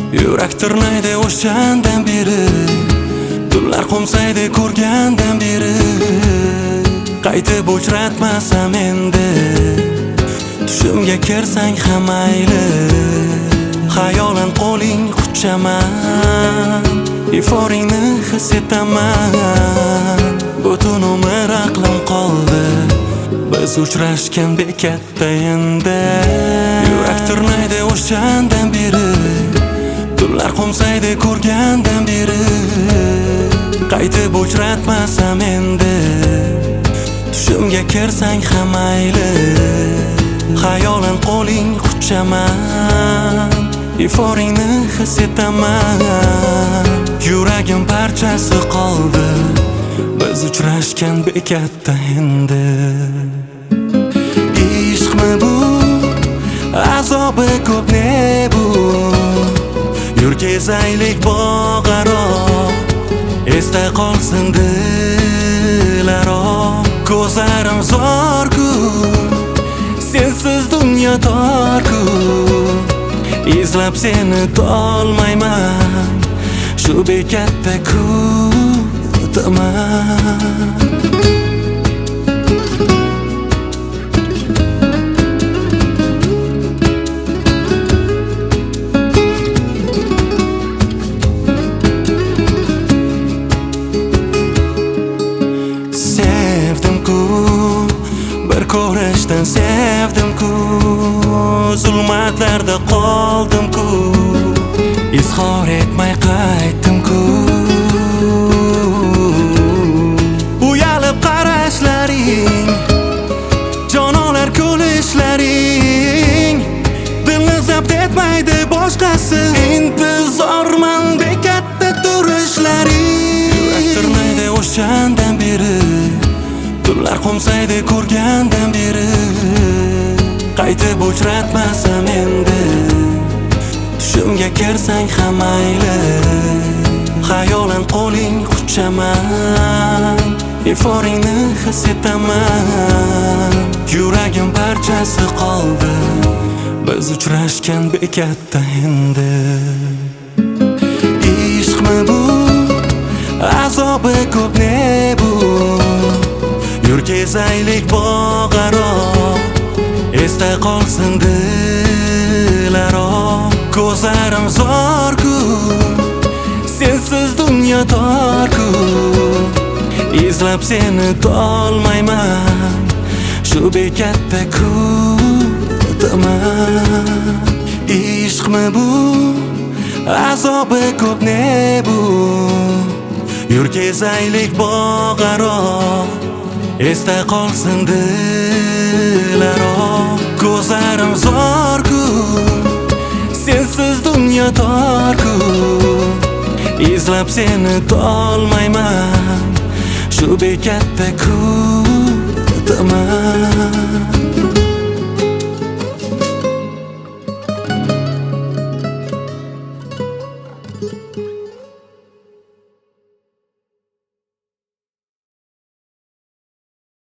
Yurak tirnaydi o'shandan beri, tunlar qo'msaydi ko'rgandan beri. Qaytib uchratmasam endi, tushimga kirsang ham mayli. Xayolan qo'ling quchaman, iforingni his etaman. Butun umr aqlim qoldi, biz uchrashgan bekatda endi. Yurak tirnaydi o'shandan beri, tunlar qo'msaydi ko'rgandan beri. Qaytib uchratmasam endi, tushimga kirsang ham mayli. Xayolan qo'ling quchaman, iforingni his etaman. Yuragim parchasi qoldi, biz uchrashgan bekatda endi. Ishqmi bu, azobi ko'p ne bu? Yur kezaylik bog'aro, esda qolsin dilaro. Ko'zlarim zorku, sensiz dunyo torku. Izlab seni tolmayman, shu bekatda kutaman. Ko'rishdan sevdim-ku, zulmatlarda qoldim-ku, izhor etmay qaytdim-ku. Uyalib qarashlaring, jonolar kulishlaring, dilni zabt etmaydi boshqasi. Intizorman bekatda turishlaring. Yurak tirnaydi o'shandan beri, tunlar qo'msaydi ko'rgandan beri. Qaytib uchratmasam endi, tushimga kirsang ham mayli. Xayolan qo'ling quchaman, iforingni his etaman. Yuragim parchasi qoldi, biz uchrashgan bekatda endi. Ishqmi bu, azobi ko'p ne bu? Yur kezaylik bog'aro, esda qolsin dilaro. Ko'zlarim zorku, sensiz dunyo torku. Izlab seni tolmayman, shu bekatda kutaman. Ishqmi bu, azobi ko'p ne bu? Yur kezaylik bog'aro, esda qolsin dilaro. Ko'zlarim zorku, sensiz dunyo torku. Izlab seni tolmayman, shu bekatda kutaman.